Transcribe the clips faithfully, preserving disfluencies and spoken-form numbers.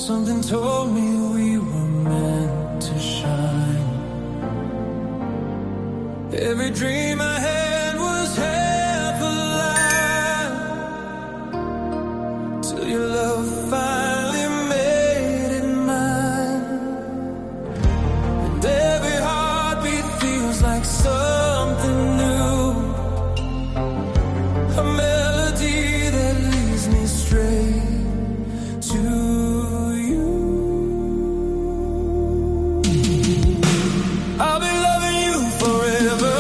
Something told me we were meant to shine. Every dream I had was half a lie, till your love finally made it mine. And every heartbeat feels like something new, a melody that leads me straight to you. I'll be loving you forever.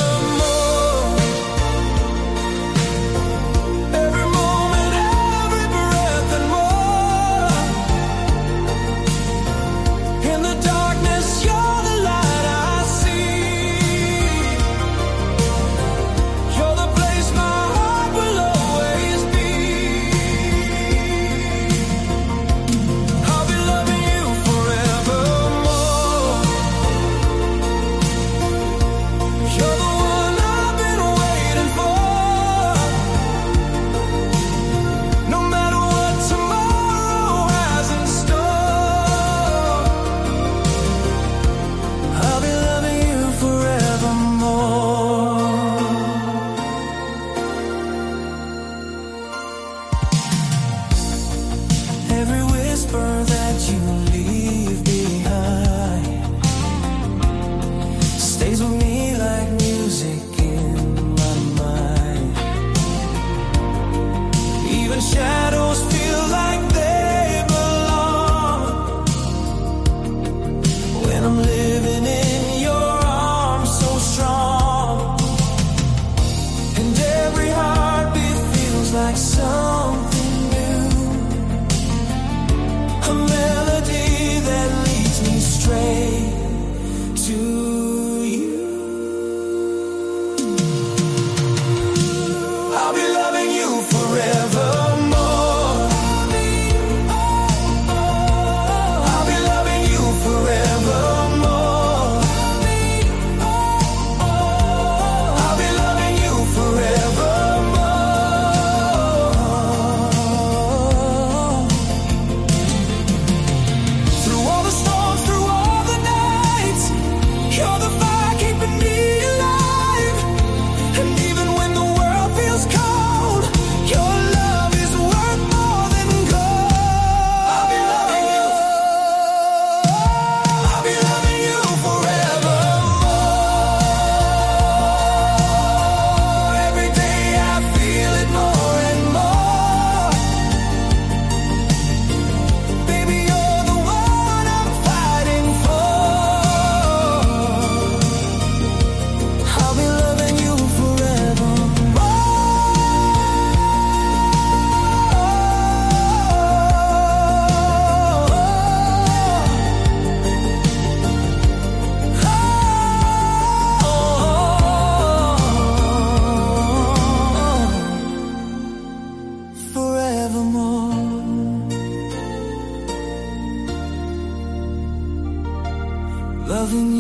Loving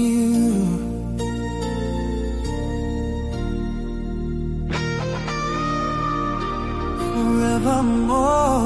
you forevermore.